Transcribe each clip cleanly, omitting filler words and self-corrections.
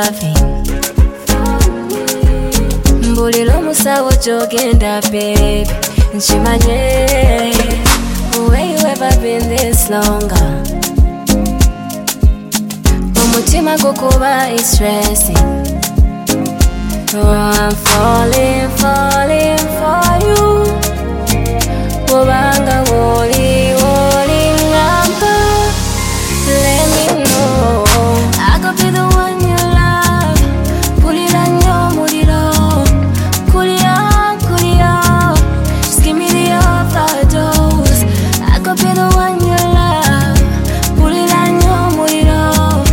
loving. Mbulilo musawo jogenda babe, nchimanye. Where you ever been this longer? Umutima gukuba is stressing. Oh, I'm falling for you. Wobanga woli ngamba. Let me know I could be the one you love. Pulira nyo muriro. Kulia. Just give me the overdose. I could be the one you love. Pulira nyo muriro.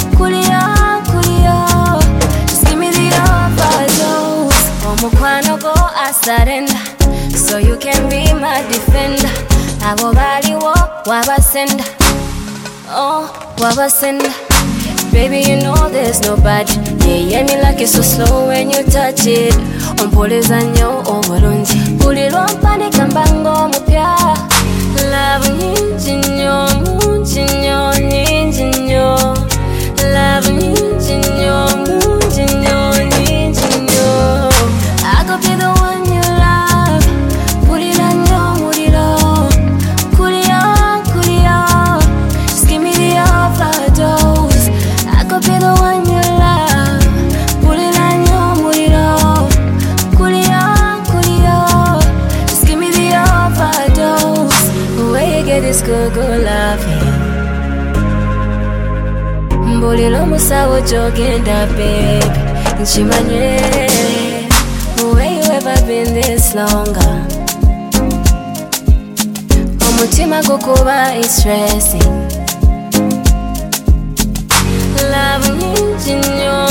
Kulia. Just give me the overdose. Omukwano go I surrender, so you can be my defender. Abo baliwo wabasenda. Oh, wabasenda. Baby, you know there's nobody. Yeah, me like it so slow when you touch it. Ompoleza nyo obulungi. Buliro mpanika mbango mupya. Love nyingi nyo, mungi nyo, nyingi nyo. Love nyingi nyo, mungi nyo, nyingi nyo. I could be the one you love. Pulira nyo muriro. Kulia. Just give me the overdose. I could be the one you love. Pulira nyo muriro. Kulia. Just give me the overdose. Where you get this good loving? Mbulilo musawo jogenda babe, nchimanye. Where you ever been this longer? Umutima gukuba is stressing. Love nyingi nyo.